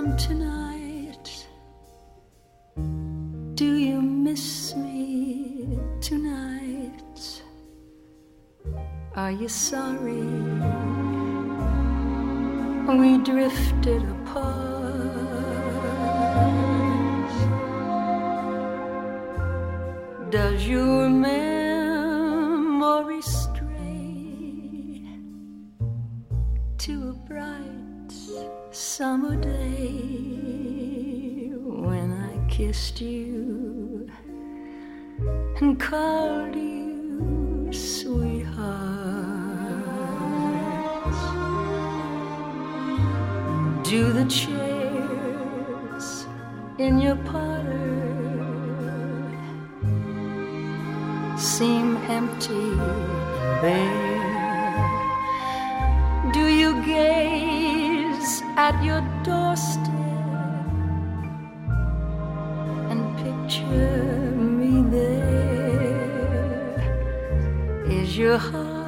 some tonight? Do you miss me tonight? Are you sorry we drifted apart? Does your memory stray to a bright summer day when I kissed you and called you sweetheart? Do the chairs in your parlor seem empty and bare? Do you gaze at your doorstep and picture me there? Is your heart